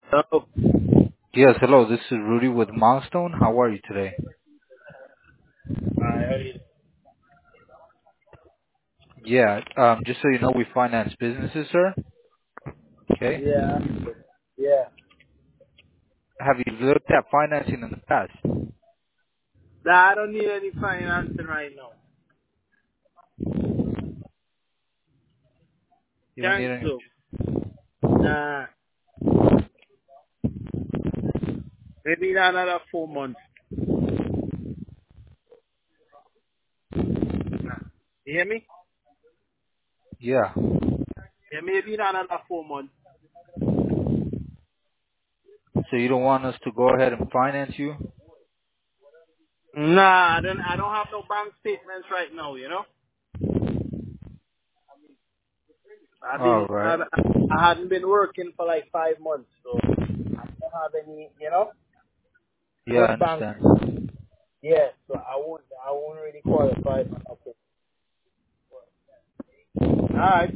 Oh, Yes, hello. This is Rudy with Milestone. How are you today? I heard it. Yeah, just so you know, we finance businesses, sir. Okay. Yeah, yeah. Have you looked at financing in the past? Nah, I don't need any financing right now. You don't need Thanks, any. though. Nah, maybe in another 4 months. Nah. You hear me? Yeah. Yeah, maybe in another 4 months. So you don't want us to go ahead and finance you? Nah, I don't have no bank statements right now. I've All been, right. I hadn't been working for like 5 months, so I don't have any, Yeah, I good bank. understand. Yeah, so I won't really qualify for nothing. All right.